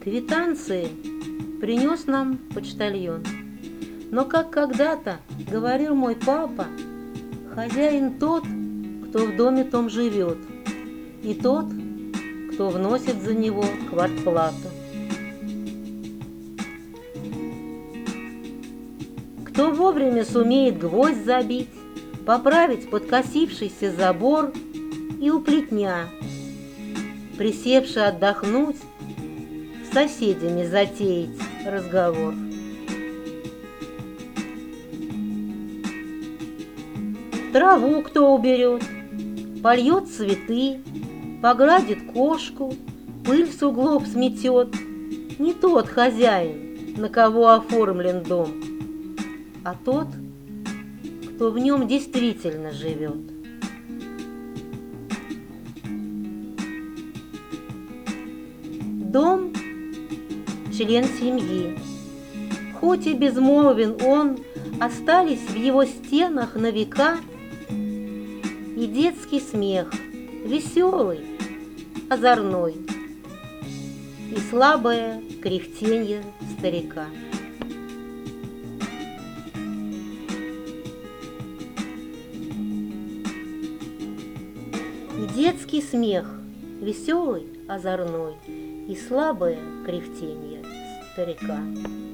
Квитанции принес нам почтальон. Но, как когда-то говорил мой папа, хозяин тот, кто в доме том живет, и тот, кто вносит за него квартплату. Кто вовремя сумеет гвоздь забить, поправить подкосившийся забор и у плетня, присевши отдохнуть, с соседями затеять разговор. Траву кто уберет, польет цветы, погладит кошку, пыль с углов сметет. Не тот хозяин, на кого оформлен дом, а тот, кто в нем действительно живет. Дом – член семьи. Хоть и безмолвен он, остались в его стенах на века и детский смех, веселый, озорной, и слабое кряхтенье старика. И детский смех, веселый, озорной, и слабое кряхтенье старика.